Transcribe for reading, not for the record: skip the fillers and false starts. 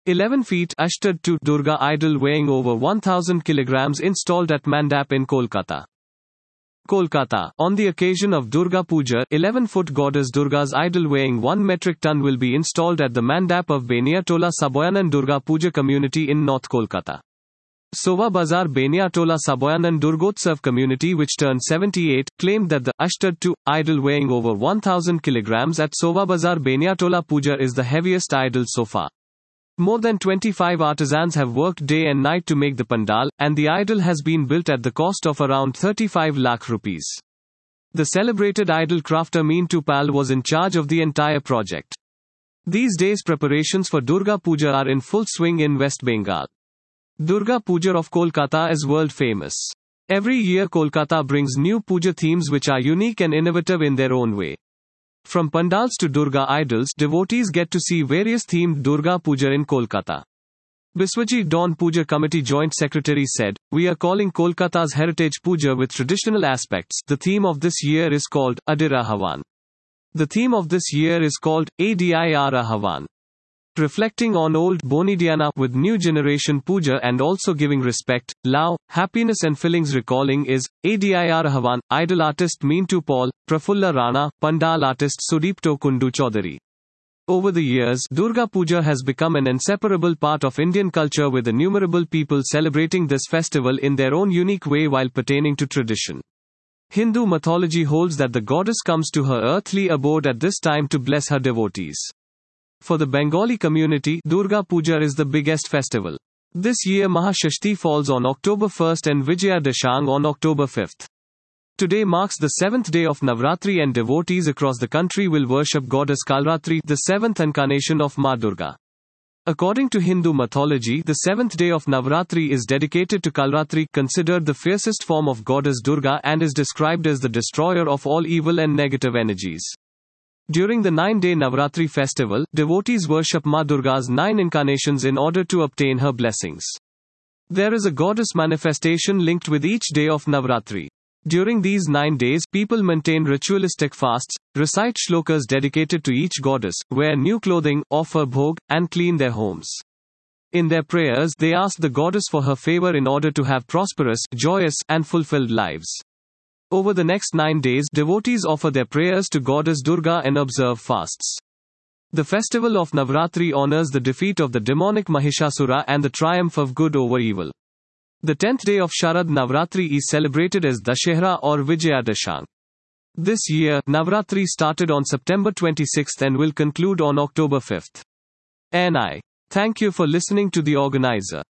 11 feet Ashtadhtu Durga idol weighing over 1000 kilograms installed at Mandap in Kolkata. Kolkata. On the occasion of Durga Puja, 11-foot goddess Durga's idol weighing 1 metric ton will be installed at the Mandap of Beniatola Saboyanan Durga Puja community in North Kolkata. Sova Bazar Beniatola Saboyanan Durgotsav community, which turned 78, claimed that the Ashtadhtu idol weighing over 1000 kilograms at Sova Bazar Beniatola Puja is the heaviest idol so far. More than 25 artisans have worked day and night to make the pandal, and the idol has been built at the cost of around 35 lakh rupees. The celebrated idol crafter Mintu Pal was in charge of the entire project. These days preparations for Durga Puja are in full swing in West Bengal. Durga Puja of Kolkata is world famous. Every year Kolkata brings new puja themes which are unique and innovative in their own way. From pandals to Durga idols, devotees get to see various themed Durga Puja in Kolkata. Biswajit Dawn Puja Committee Joint Secretary said, "We are calling Kolkata's Heritage Puja with traditional aspects. The theme of this year is called Adira Havan. The theme of this year is called Adira Havan. Reflecting on old Bonidiana with new generation puja and also giving respect, love, happiness and feelings. Recalling is Adira Havan, idol artist Mintu Paul, Prafulla Rana, pandal artist Sudipto Kundu Chaudhary." Over the years, Durga Puja has become an inseparable part of Indian culture, with innumerable people celebrating this festival in their own unique way while pertaining to tradition. Hindu mythology holds that the goddess comes to her earthly abode at this time to bless her devotees. For the Bengali community, Durga Puja is the biggest festival. This year Mahashashti falls on October 1st and Vijaya Dashami on October 5th. Today marks the 7th day of Navratri, and devotees across the country will worship goddess Kalratri, the 7th incarnation of Ma Durga. According to Hindu mythology, the 7th day of Navratri is dedicated to Kalratri, considered the fiercest form of goddess Durga, and is described as the destroyer of all evil and negative energies. During the 9-day Navratri festival, devotees worship Ma Durga's 9 incarnations in order to obtain her blessings. There is a goddess manifestation linked with each day of Navratri. During these 9 days, people maintain ritualistic fasts, recite shlokas dedicated to each goddess, wear new clothing, offer bhog, and clean their homes. In their prayers, they ask the goddess for her favor in order to have prosperous, joyous, and fulfilled lives. Over the next 9 days, devotees offer their prayers to goddess Durga and observe fasts. The festival of Navratri honors the defeat of the demonic Mahishasura and the triumph of good over evil. The 10th day of Sharad Navratri is celebrated as Dashehra or Vijaya Dashami. This year, Navratri started on September 26th and will conclude on October 5th. Thank you for listening to the organizer.